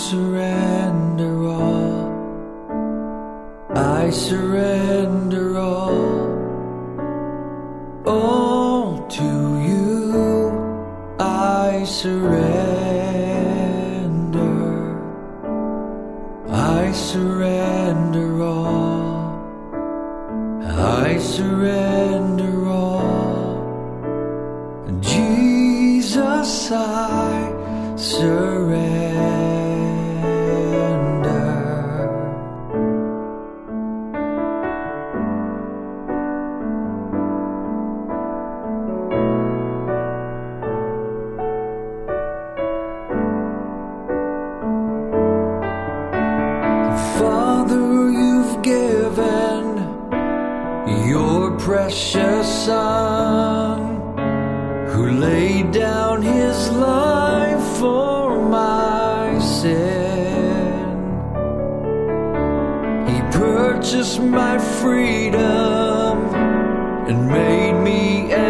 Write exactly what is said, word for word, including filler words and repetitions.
surrender all. I surrender all. All to you I surrender. I surrender all. I surrender all. Jesus, I surrender. Father, you've given your precious Son, who laid down his life for my sin. He purchased my freedom and made me